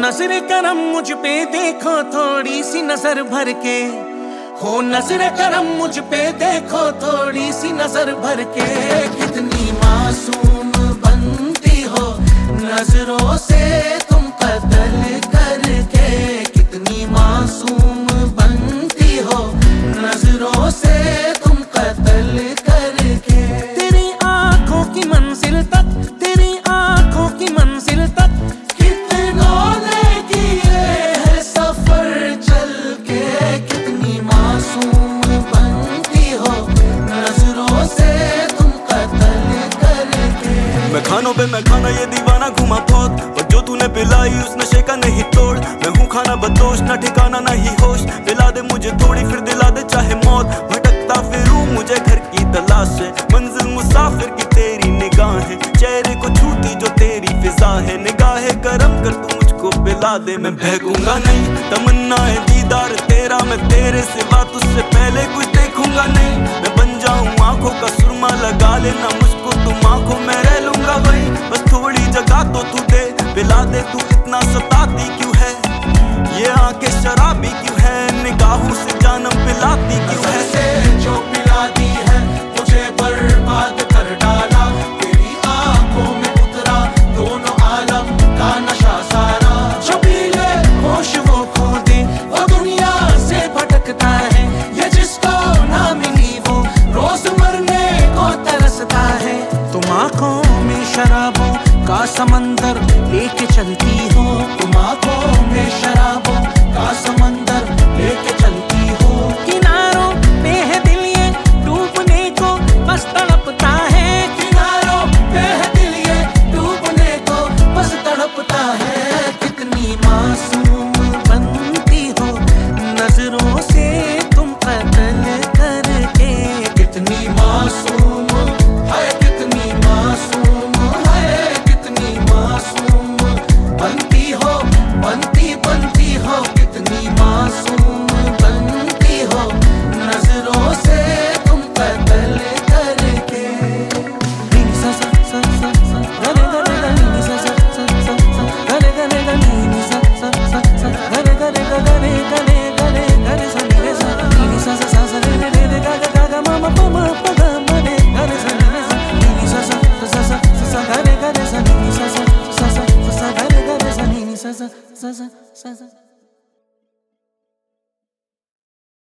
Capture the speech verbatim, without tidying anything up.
नजर करम मुझ पे देखो थोड़ी सी नजर भर के, हो नजर करम मुझ पे देखो थोड़ी सी नजर भर के। कितनी मासूम बनती हो नजरों से तुम कत्ल करके, कितनी मासूम बनती हो नजरों से तुम कत्ल करके। तेरी आंखों की मंजिल तक, तेरी आंखों की मंजिल तक कितनों ने किए है सफर चल के। कितनी मासूम बनती हो नजरों से तुम कत्ल करके। मैं खानों पे मैं खाना ये दीवाना घुमा बहुत, और जो तूने पिलाई उस नशे का नहीं तोड़। मैं हूँ खाना बदोश, ना ठिकाना ना ही होश। दिला दे मुझे थोड़ी फिर दिला दे चाहे मौत। भटकता फिरूं मुझे घर की तलाश है, मंजिल मुसाफिर की तेरी निगाहें। चेहरे को छूती जो तेरी फिजा है, निगाहें करम कर तू मुझको पिला दे। मैं बहकूंगा नहीं, तमन्ना है दीदार तेरा। मैं तेरे सिवा तुझसे पहले कुछ देखूंगा नहीं। मैं बन जाऊं आंखों का सुरमा, लगा लेना मुझको तुम आंखों में रह लूंगा वही। बस थोड़ी जगह तो तू दे, पिला दे तू इतना सताती क्यों है। ये आंखें शराबी क्यों है, निगाहों से जानम पिलाती क्यों है।